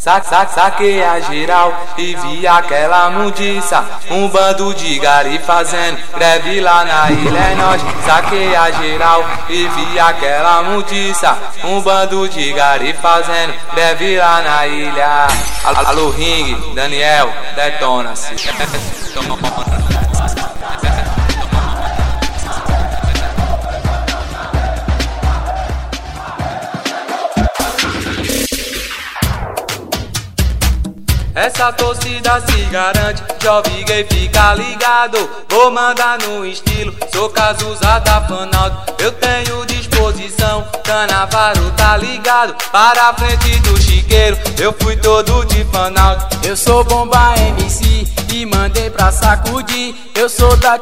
Saquei a geral e vi aquela mundiça. Um bando de gari fazendo greve lá na ilha, é nóis. Saquei a geral e vi aquela mundiça. Um bando de gari fazendo greve lá na ilha. Alô Ring, Daniel, detona-se. Essa torcida se garante, jovem gay fica ligado. Vou mandar no estilo, sou Cazuza da Fanaldo. Eu tenho disposição, Canavaro tá ligado. Para a frente do chiqueiro, eu fui todo de Fanaldo. Eu sou Bomba MC e mandei pra sacudir. Eu sou da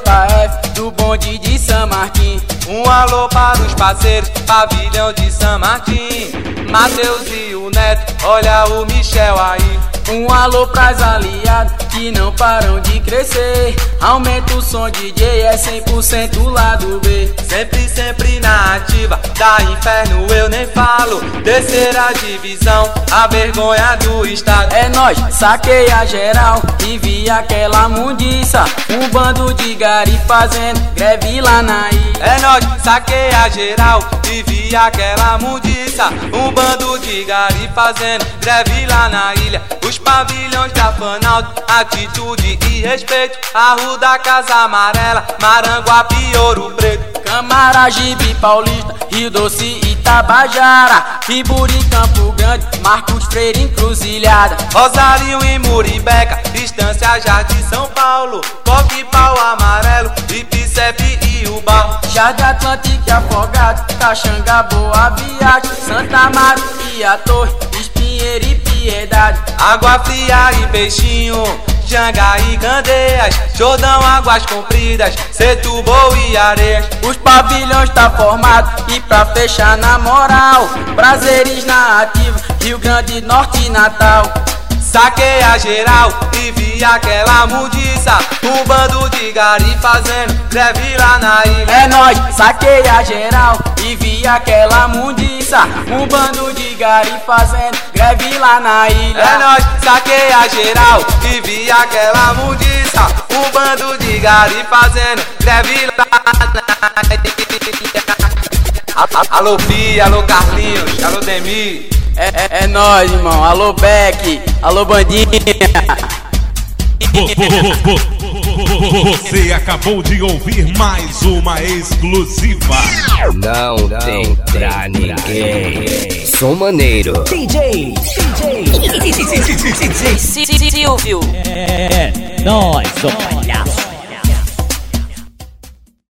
TJF, do bonde de São Martim. Um alô para os parceiros, pavilhão de São Martim. Mateus e o Neto, olha o Michel aí. Um alô pras aliados que não param de crescer. Aumenta o som, DJ, é 100% lado B. Sempre na ativa, da inferno eu nem falo. Terceira divisão, a vergonha do estado. É nóis, saquei a geral e vi aquela mundiça. Um bando de gari fazendo greve lá na ilha. É nóis, saquei a geral e vi aquela mundiça. Um bando de gari fazendo greve lá na ilha. Os pavilhões da Fanaldo, atitude e respeito. Arruda, Casa Amarela, Maranguape, Ouro Preto. Camaragibe, Paulista, Rio Doce e Tabajara. Iburi, Campo Grande, Marcos Freire, Encruzilhada. Rosário e Muribeca, Estância, Jardim, São Paulo. Coque, Pau Amarelo, Ipicep e Ubal. Jardim Atlântico e Afogado, Caxanga, Boa Viagem. Santa Maria, Torre, Espinheiro e Piedade. Água Fria e Peixinho, Janga e Candeias. Jordão, Águas Compridas, Setúbal e Areias. Os pavilhões tá formado e pra fechar na moral, Prazeres na ativa, Rio Grande, Norte e Natal. Saquei a geral e vi aquela mundiça. Um bando de gari fazendo greve lá na ilha. É nóis, saquei a geral e vi aquela mundiça. Um bando de gari fazendo greve lá na ilha. É nóis, saquei a geral e vi aquela mundiça. Um bando de gari fazendo greve lá na ilha. Alô Fia, alô Carlinhos, alô Demi. É nóis, irmão. Alô Beck, alô Bandinha. Você acabou de ouvir mais uma exclusiva. Não tem pra ninguém. Som maneiro. DJ Silvio. É nóis,